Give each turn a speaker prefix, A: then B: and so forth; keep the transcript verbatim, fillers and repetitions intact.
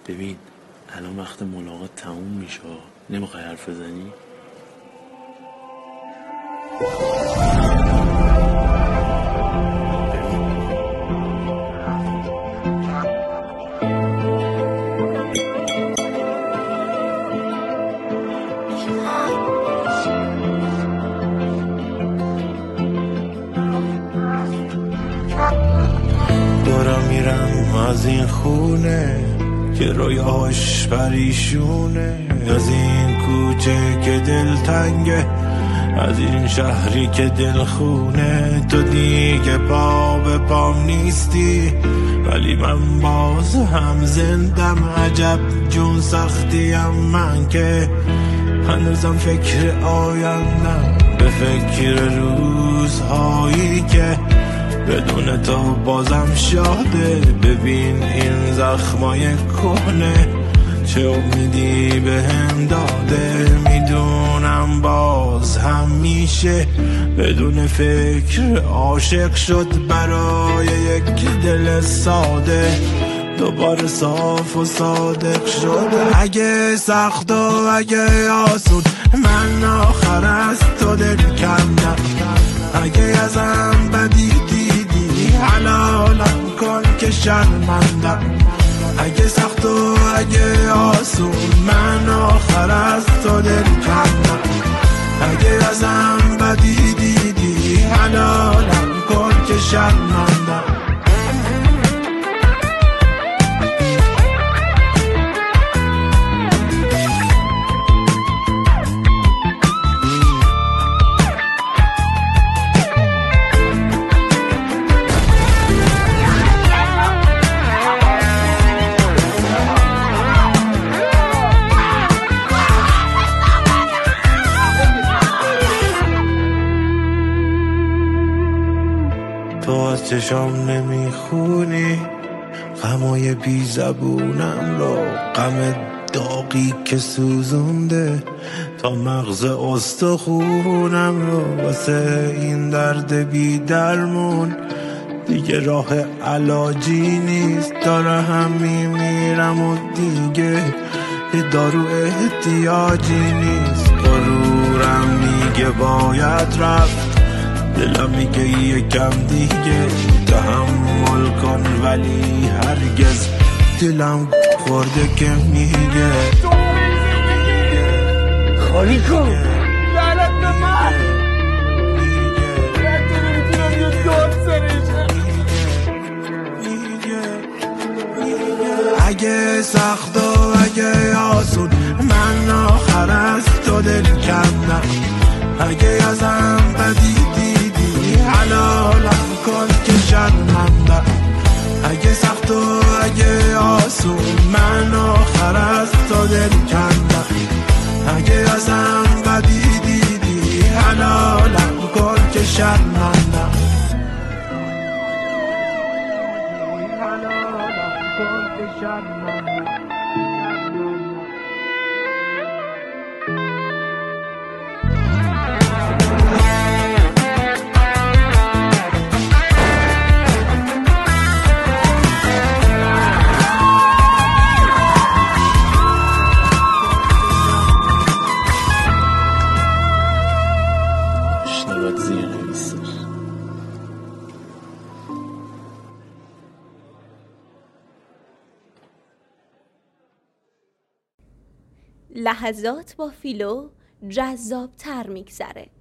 A: ببین الان وقت ملاقات تموم میشه، نمیخوای حرف بزنی؟
B: دارم میرم از این خونه که رویاش پریشونه، از این کوچه که دل تنگه، از این شهری که دل خونه. تو دیگه پا به پام نیستی ولی من باز هم زندم. عجب جون سختیم من که هنوزم فکر آیندم، به فکر روزهایی که بدون تو بازم شاده. ببین این زخمای کهنه چه امیدی به هم داده. میدونم باز هم میشه بدون فکر عاشق شد برای یک دل ساده. دوباره صاف و صادق شد. اگه سخت و اگه آسون من آخر از تو دل کندم. اگه ازم بدی دیدی حلالم کن که شرمندم. اگه سخت و اگه آسون من آخر از تو دل کندم. اگه ازم بدی دیدی حلالم کن که شرمندم. تو از چشام نمیخونی غمای بی زبونم رو، غم داغی که سوزونده تا مغز استخونم رو. واسه این درد بی درمون دیگه راه علاجی نیست. داره هم میمیرم و دیگه دارو احتیاجی نیست. غرورم میگه باید رفت، دلم میگه یکم دیگه تحمل کن، ولی هرگز دلم خورده که میگه
C: خالی کن لعنت به من. من تو نمیتونم یه داد سرشم.
B: اگه سخت و اگه آسون من آخر از تو دل کندم. اگه ازم بدی دیدی حلالم کن که شرمندم. اگه سخت و اگه آسون من آخر از تو دل کندم. اگه ازم بدی دیدی حلالم کن که شرمندم. حلالم کن که شرمندم.
D: لحظات با فیلو جذاب تر میگذره.